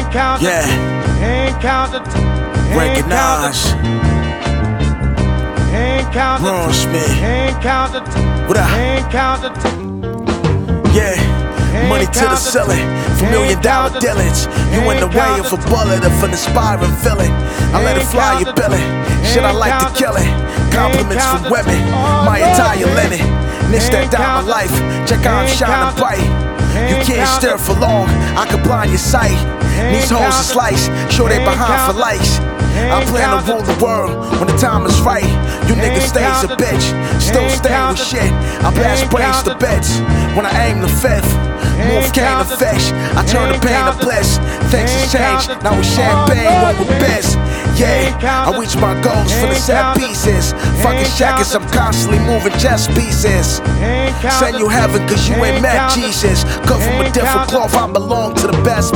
Yeah, recognize Ron Smith. What up? Yeah, money to the ceiling for $1 million dealings. You in the way of a bullet of an aspiring villain. I let it fly, you billing. Shit, I like to kill it. Compliments from women, my entire linen. This that diamond life, check how I'm shining bright. You can't stare for long, I can blind your sight. These hoes are sliced, sure they behind for likes. I plan to rule the world when the time is right. You niggas stays a bitch, still staying with shit. I blast brains to beds when I aim the fifth. Move cane to fish, I turn the pain to bliss. Things has changed, now with champagne, one with biz. Yeah, I reach my goals for the set pieces. Fucking shackers, I'm constantly moving chess pieces. Send you heaven cause you ain't met Jesus. Cut from a different cloth, I belong to the best